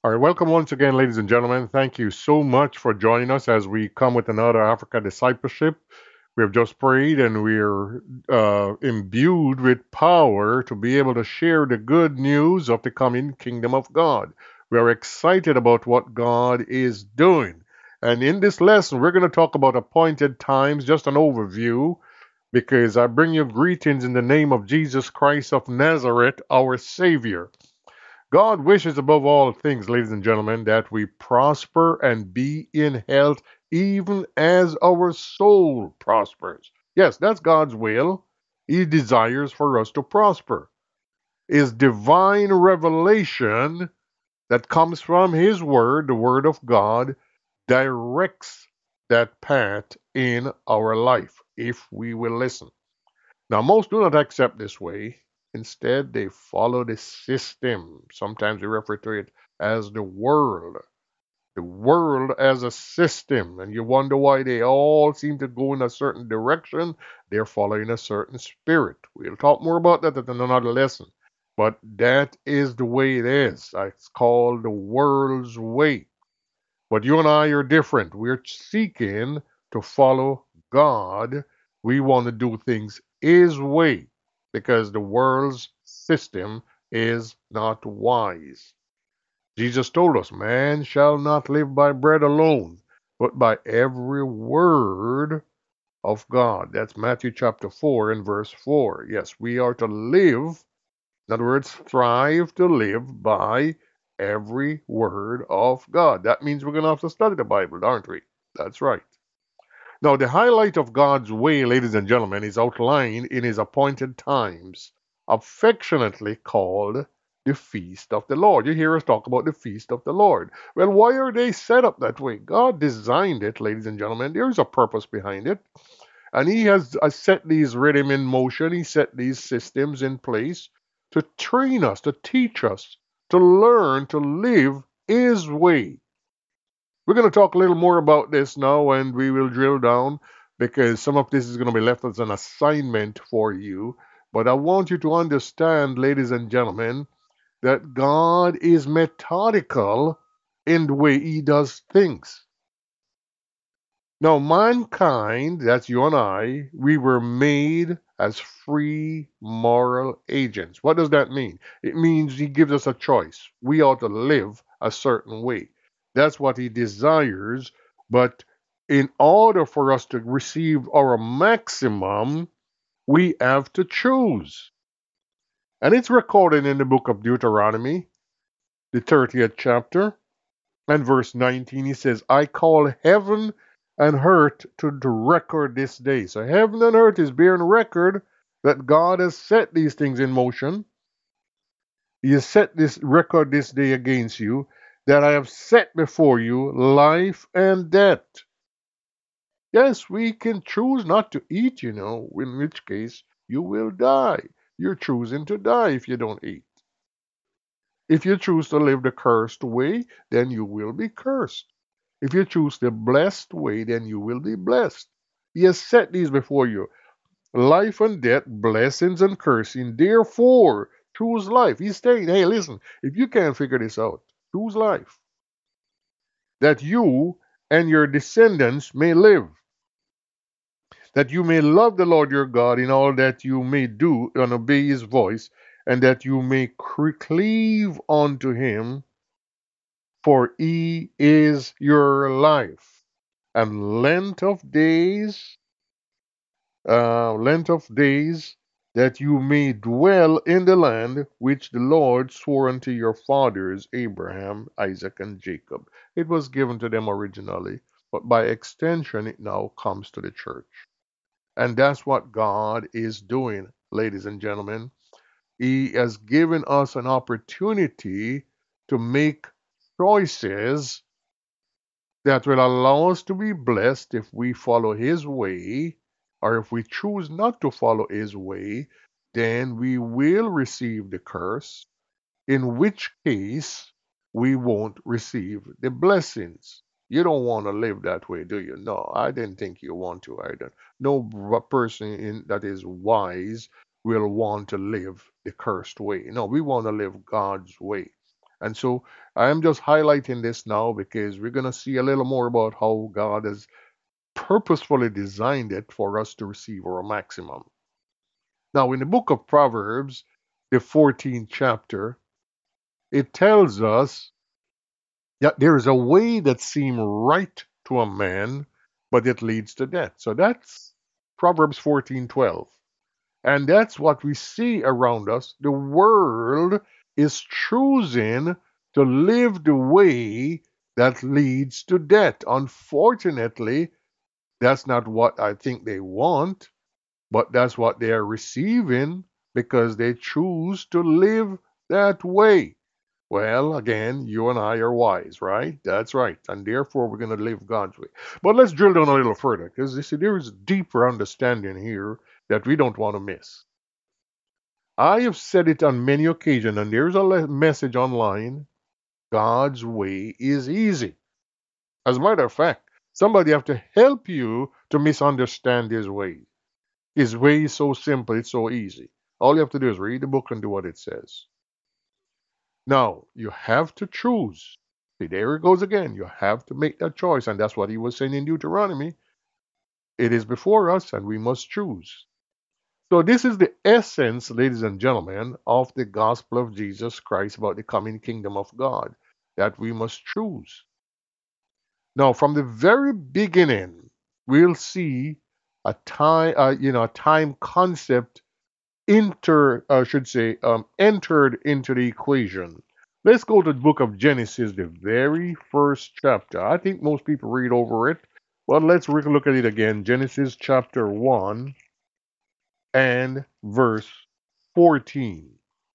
All right, welcome once again, ladies and gentlemen. Thank you so much for joining us as we come with another Africa discipleship. We have just prayed and we're imbued with power to be able to share the good news of the coming kingdom of God. We are excited about what God is doing. And in this lesson, we're going to talk about appointed times, just an overview, because I bring you greetings in the name of Jesus Christ of Nazareth, our Savior. God wishes above all things, ladies and gentlemen, that we prosper and be in health, even as our soul prospers. Yes, that's God's will. He desires for us to prosper. His divine revelation that comes from His Word, the Word of God, directs that path in our life if we will listen. Now, most do not accept this way. Instead, they follow the system. Sometimes we refer to it as the world as a system. And you wonder why they all seem to go in a certain direction. They're following a certain spirit. We'll talk more about that in another lesson. But that is the way it is. It's called the world's way. But you and I are different. We're seeking to follow God. We want to do things His way because the world's system is not wise. Jesus told us, man shall not live by bread alone, but by every word of God. That's Matthew chapter 4 and verse 4. Yes, we are to live, in other words, strive to live by every word of God. That means we're going to have to study the Bible, aren't we? That's right. Now, the highlight of God's way, ladies and gentlemen, is outlined in His appointed times, affectionately called the Feast of the Lord. You hear us talk about the Feast of the Lord. Well, why are they set up that way? God designed it, ladies and gentlemen. There is a purpose behind it. And He has set these rhythm in motion. He set these systems in place to train us, to teach us, to learn to live His way. We're going to talk a little more about this now and we will drill down because some of this is going to be left as an assignment for you. But I want you to understand, ladies and gentlemen, that God is methodical in the way He does things. Now, mankind, that's you and I, we were made as free moral agents. What does that mean? It means He gives us a choice. We ought to live a certain way. That's what He desires. But in order for us to receive our maximum, we have to choose. And it's recorded in the book of Deuteronomy, the 30th chapter, and verse 19. He says, I call heaven and earth to the record this day. So heaven and earth is bearing record that God has set these things in motion. He has set this record this day against you, that I have set before you life and death. Yes, we can choose not to eat, in which case you will die. You're choosing to die if you don't eat. If you choose to live the cursed way, then you will be cursed. If you choose the blessed way, then you will be blessed. He has set these before you, life and death, blessings and cursing. Therefore, choose life. He's saying, hey, listen, if you can't figure this out, choose life, that you and your descendants may live, that you may love the Lord your God in all that you may do and obey His voice, and that you may cleave unto Him, for He is your life, and length of days, that you may dwell in the land which the Lord swore unto your fathers, Abraham, Isaac, and Jacob. It was given to them originally, but by extension, it now comes to the church. And that's what God is doing, ladies and gentlemen. He has given us an opportunity to make choices that will allow us to be blessed if we follow His way, or if we choose not to follow His way, then we will receive the curse, in which case we won't receive the blessings. You don't want to live that way, do you? No, I didn't think you want to either. No person that is wise will want to live the cursed way. No, we want to live God's way. And so I am just highlighting this now because we're going to see a little more about how God has purposefully designed it for us to receive our maximum. Now, in the book of Proverbs, the 14th chapter, it tells us that there is a way that seems right to a man, but it leads to death. So that's Proverbs 14:12. And that's what we see around us. The world is choosing to live the way that leads to death. Unfortunately, that's not what I think they want, but that's what they are receiving because they choose to live that way. Well, again, you and I are wise, right? That's right. And therefore, we're going to live God's way. But let's drill down a little further because you see, there is deeper understanding here that we don't want to miss. I have said it on many occasions, and there's a message online God's way is easy. As a matter of fact, somebody have to help you to misunderstand his way. His way is so simple, it's so easy. All you have to do is read the book and do what it says. Now, you have to choose. See, there it goes again. You have to make that choice, and that's what he was saying in Deuteronomy. It is before us, and we must choose. So, this is the essence, ladies and gentlemen, of the gospel of Jesus Christ about the coming kingdom of God, that we must choose. Now, from the very beginning, we'll see a time, a time concept entered into the equation. Let's go to the book of Genesis, the very first chapter. I think most people read over it, but let's look at it again. Genesis chapter 1 and verse 14.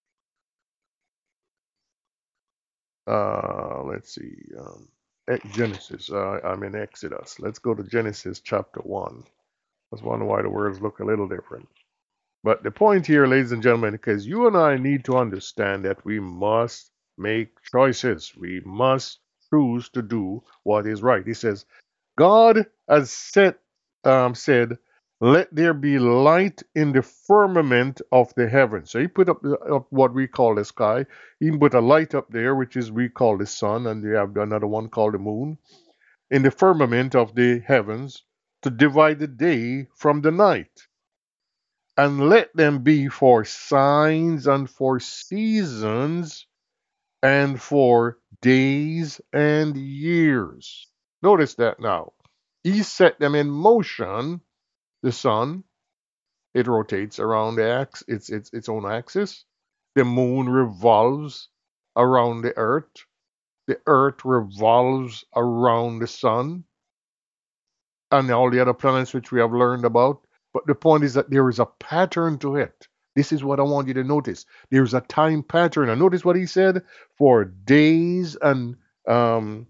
Let's see. Genesis. I'm in Exodus. Let's go to Genesis chapter 1. I was wondering why the words look a little different. But the point here, ladies and gentlemen, because you and I need to understand that we must make choices. We must choose to do what is right. He says, God has said, let there be light in the firmament of the heavens. So he put up what we call the sky. He put a light up there, which is we call the sun, and we have another one called the moon, in the firmament of the heavens to divide the day from the night. And let them be for signs and for seasons and for days and years. Notice that now. He set them in motion. The sun, it rotates around its own axis. The moon revolves around the earth. The earth revolves around the sun and all the other planets which we have learned about. But the point is that there is a pattern to it. This is what I want you to notice. There's a time pattern. And notice what he said for days and um,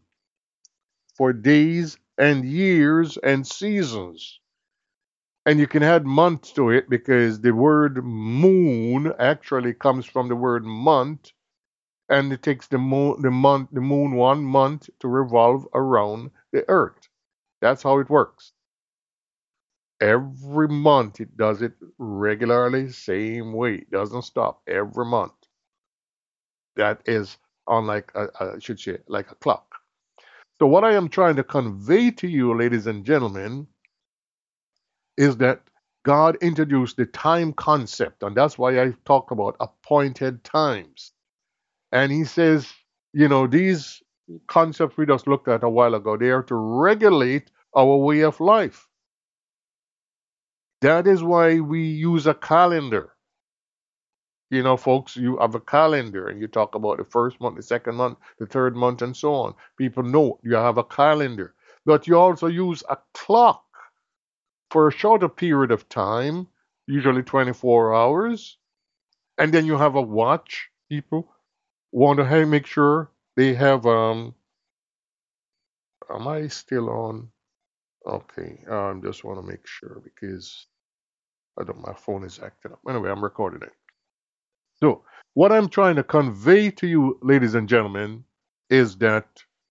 years and seasons. And you can add months to it because the word moon actually comes from the word month, and it takes the moon 1 month to revolve around the earth. That's how it works. Every month it does it regularly, same way. It doesn't stop every month. That is on like I should say like a clock. So what I am trying to convey to you, ladies and gentlemen, is that God introduced the time concept, and that's why I talk about appointed times. And he says, these concepts we just looked at a while ago, they are to regulate our way of life. That is why we use a calendar. Folks, you have a calendar and you talk about the first month, the second month, the third month, and so on. People know you have a calendar. But you also use a clock for a shorter period of time, usually 24 hours. And then you have a watch. People want to make sure they have, am I still on? Okay, I just want to make sure because I don't, my phone is acting up. Anyway, I'm recording it. So, what I'm trying to convey to you, ladies and gentlemen, is that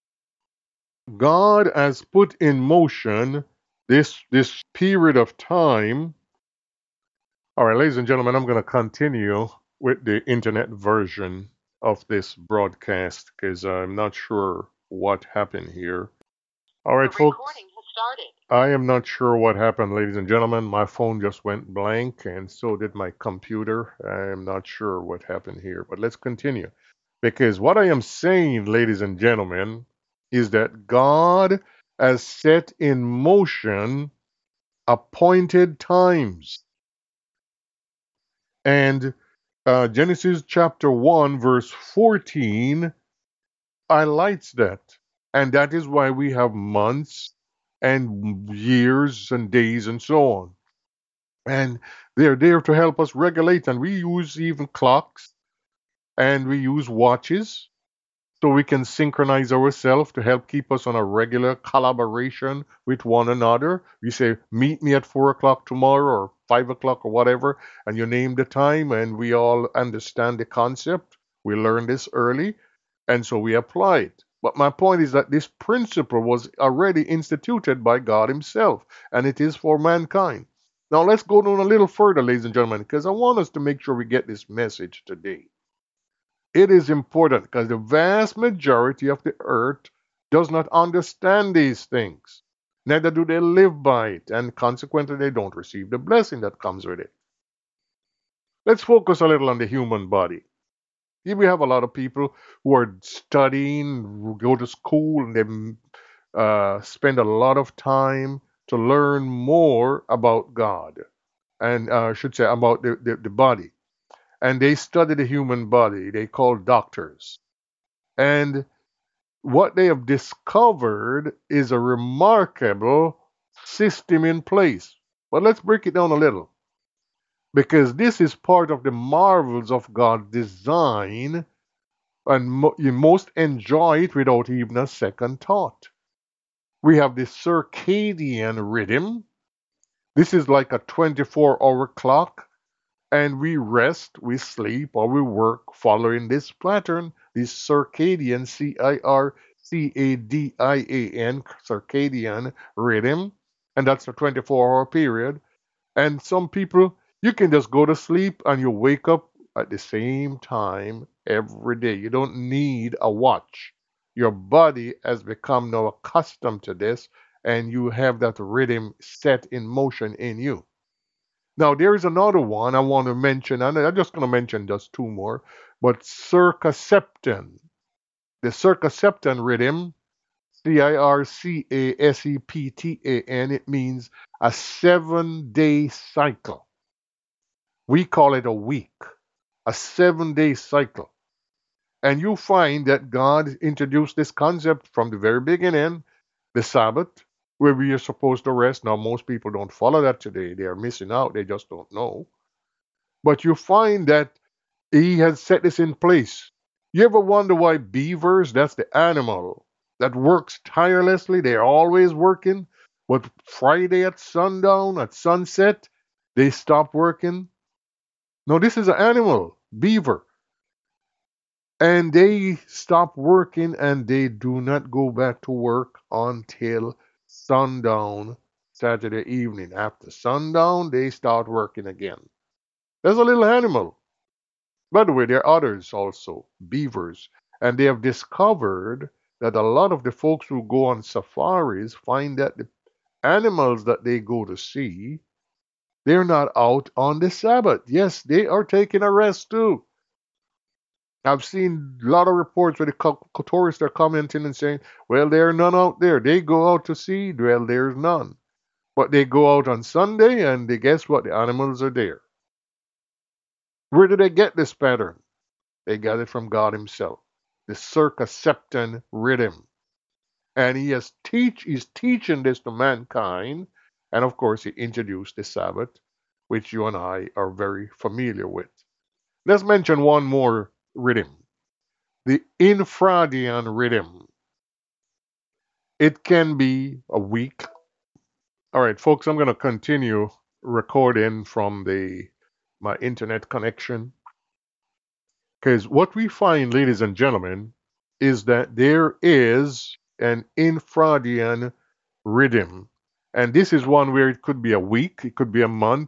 God has put in motion this period of time. All right, ladies and gentlemen, I'm going to continue with the internet version of this broadcast because I'm not sure what happened here. All right, folks. I am not sure what happened, ladies and gentlemen. My phone just went blank, and so did my computer. I am not sure what happened here, but let's continue. Because what I am saying, ladies and gentlemen, is that God has set in motion appointed times. And Genesis chapter 1, verse 14 highlights that. And that is why we have months and years and days and so on. And they're there to help us regulate. And we use even clocks and we use watches so we can synchronize ourselves to help keep us on a regular collaboration with one another. We say, meet me at 4 o'clock tomorrow or 5 o'clock or whatever, and you name the time, and we all understand the concept. We learn this early, and so we apply it. But my point is that this principle was already instituted by God Himself, and it is for mankind. Now let's go down a little further, ladies and gentlemen, because I want us to make sure we get this message today. It is important because the vast majority of the earth does not understand these things. Neither do they live by it, and consequently, they don't receive the blessing that comes with it. Let's focus a little on the human body. Here we have a lot of people who are studying, who go to school, and they spend a lot of time to learn more about God, and I should say about the body. And they study the human body. They call doctors. And what they have discovered is a remarkable system in place. But let's break it down a little because this is part of the marvels of God's design, and you most enjoy it without even a second thought. We have the circadian rhythm. This is like a 24-hour clock, and we rest, we sleep, or we work following this pattern, this circadian, CIRCADIAN, circadian rhythm, and that's a 24-hour period. And some people, you can just go to sleep and you wake up at the same time every day. You don't need a watch. Your body has become now accustomed to this, and you have that rhythm set in motion in you. Now, there is another one I want to mention, and I'm just going to mention just two more, but circaseptan. The circaseptan rhythm, CIRCASEPTAN, it means a 7-day cycle. We call it a week, a 7-day cycle. And you find that God introduced this concept from the very beginning, the Sabbath, where we are supposed to rest. Now, most people don't follow that today. They are missing out. They just don't know. But you find that He has set this in place. You ever wonder why beavers, that's the animal that works tirelessly, they're always working, but Friday at sundown, at sunset, they stop working? No, this is an animal, beaver. And they stop working and they do not go back to work until sundown Saturday evening. After sundown, they start working again. There's a little animal. By the way, there are others also, beavers, and they have discovered that a lot of the folks who go on safaris find that the animals that they go to see, they're not out on the Sabbath. Yes, they are taking a rest too. I've seen a lot of reports where the tourists are commenting and saying, well, there are none out there. They go out to sea, well, there's none. But they go out on Sunday and they guess what? The animals are there. Where did they get this pattern? They got it from God Himself, the circaseptan rhythm. And he's teaching this to mankind. And of course, He introduced the Sabbath, which you and I are very familiar with. Let's mention one more rhythm, the infradian rhythm. It can be a week. All right, folks, I'm going to continue recording from my internet connection. Because what we find, ladies and gentlemen, is that there is an infradian rhythm. And this is one where it could be a week, it could be a month,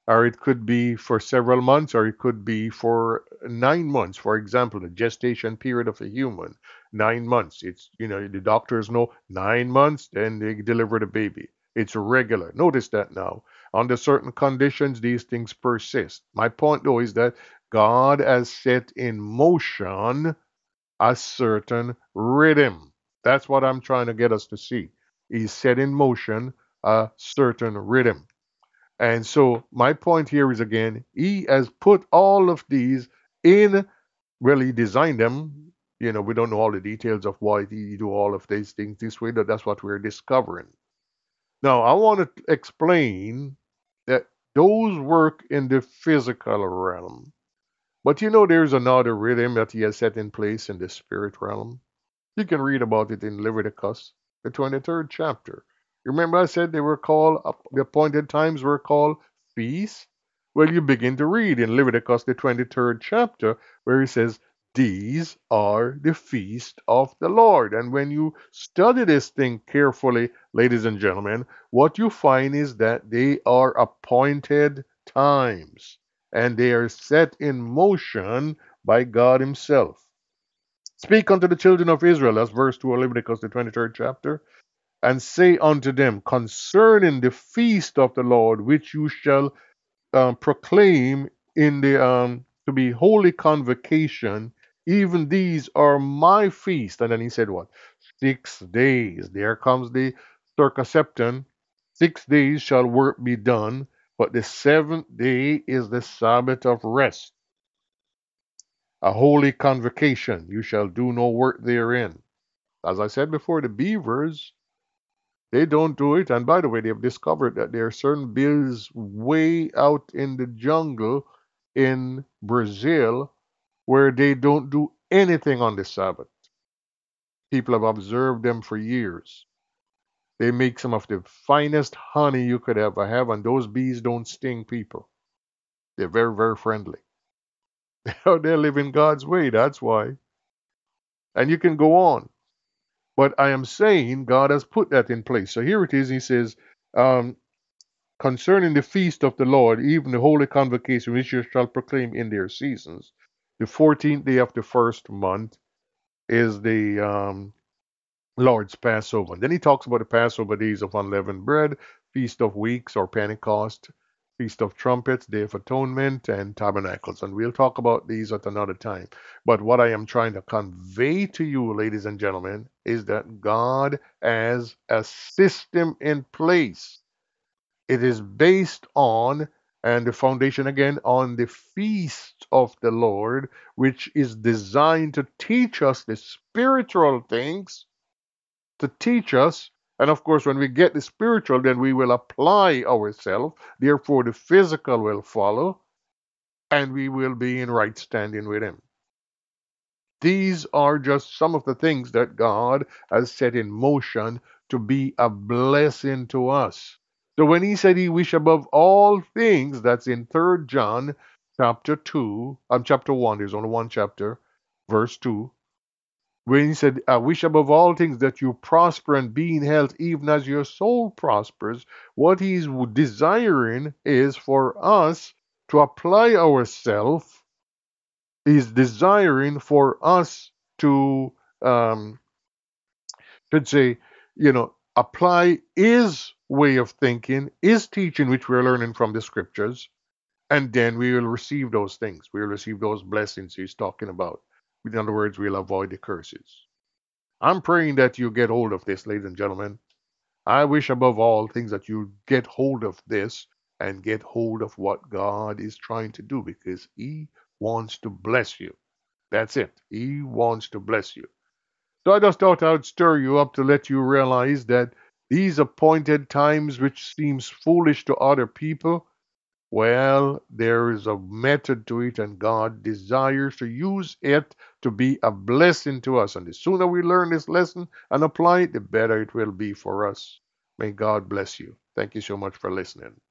or it could be for several months, or it could be for 9 months. For example, the gestation period of a human, 9 months. It's, the doctors know 9 months, then they deliver the baby. It's regular. Notice that now. Under certain conditions, these things persist. My point, though, is that God has set in motion a certain rhythm. That's what I'm trying to get us to see. He set in motion a certain rhythm. And so my point here is, again, he has put all of these in, well, he designed them. We don't know all the details of why he do all of these things this way, but that's what we're discovering. Now, I want to explain that those work in the physical realm. But there's another rhythm that he has set in place in the spirit realm. You can read about it in Leviticus, the 23rd chapter. Remember I said they were called, the appointed times were called feasts? Well, you begin to read in Leviticus, the 23rd chapter, where he says, these are the feast of the Lord. And when you study this thing carefully, ladies and gentlemen, what you find is that they are appointed times and they are set in motion by God Himself. Speak unto the children of Israel, that's verse 2 of Leviticus, the 23rd chapter, and say unto them concerning the feast of the Lord, which you shall proclaim in the to be holy convocation, even these are my feast. And then he said, what? 6 days. There comes the circumception. 6 days shall work be done, but the seventh day is the Sabbath of rest, a holy convocation. You shall do no work therein. As I said before, the beavers, they don't do it. And by the way, they've discovered that there are certain beavers way out in the jungle in Brazil where they don't do anything on the Sabbath. People have observed them for years. They make some of the finest honey you could ever have, and those bees don't sting people. They're very, very friendly. They live in God's way, that's why. And you can go on. But I am saying God has put that in place. So here it is. He says, um, concerning the feast of the Lord, even the holy convocation which you shall proclaim in their seasons. The 14th day of the first month is the Lord's Passover. And then he talks about the Passover days of unleavened bread, Feast of Weeks or Pentecost, Feast of Trumpets, Day of Atonement, and Tabernacles. And we'll talk about these at another time. But what I am trying to convey to you, ladies and gentlemen, is that God has a system in place. It is based on, and the foundation again, on the feast of the Lord, which is designed to teach us the spiritual things, to teach us. And of course, when we get the spiritual, then we will apply ourselves. Therefore, the physical will follow, and we will be in right standing with Him. These are just some of the things that God has set in motion to be a blessing to us. So when he said he wished above all things, that's in 3rd John chapter 2, chapter 1, there's only one chapter, verse 2. When he said, I wish above all things that you prosper and be in health, even as your soul prospers, what he's desiring is for us to apply ourselves. He's desiring for us to, should say, apply his way of thinking, his teaching, which we're learning from the scriptures, and then we will receive those things. We will receive those blessings he's talking about. In other words, we'll avoid the curses. I'm praying that you get hold of this, ladies and gentlemen. I wish above all things that you get hold of this and get hold of what God is trying to do, because He wants to bless you. That's it. He wants to bless you. So I just thought I would stir you up to let you realize that these appointed times, which seems foolish to other people, well, there is a method to it, and God desires to use it to be a blessing to us. And the sooner we learn this lesson and apply it, the better it will be for us. May God bless you. Thank you so much for listening.